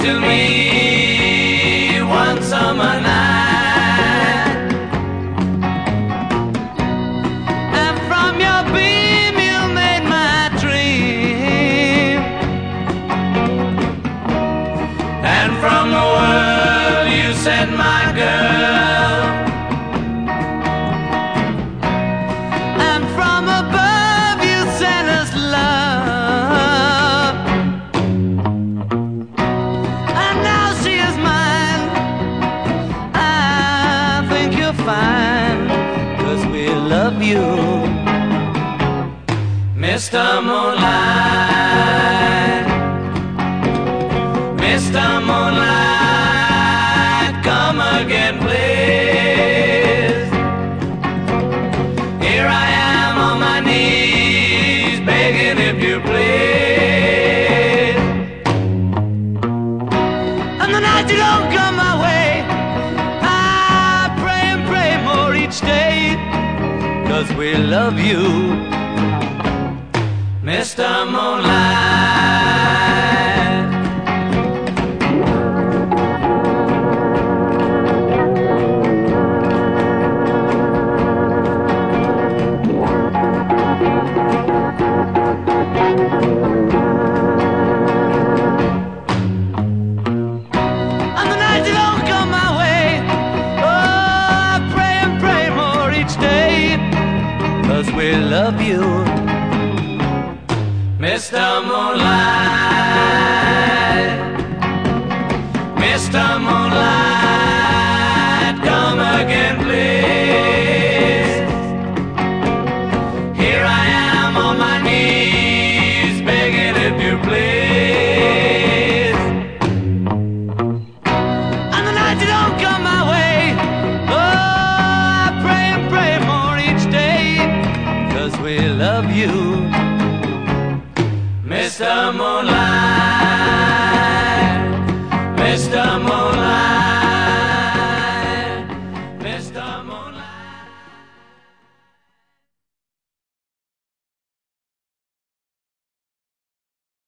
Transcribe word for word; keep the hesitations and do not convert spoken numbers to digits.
to me one summer night, and from your beam you made my dream, and from the world you said, my girl, and from above you sent us love, and now she is mine. I think you're fine, 'cause we love you, Mister Moonlight, Mister Moonlight, come again, please. Here I am on my knees, begging if you please. And the night you don't come my way, I pray and pray more each day, 'cause we love you, Mister Moonlight. And the night you don't come my way, oh, I pray and pray more each day, 'cause we love you, Mister Moonlight, Mister Moonlight, come again, please. Here I am on my knees, begging if you please. And the night you don't come my way, oh, I pray and pray more each day, 'cause we love you, Mister Moonlight.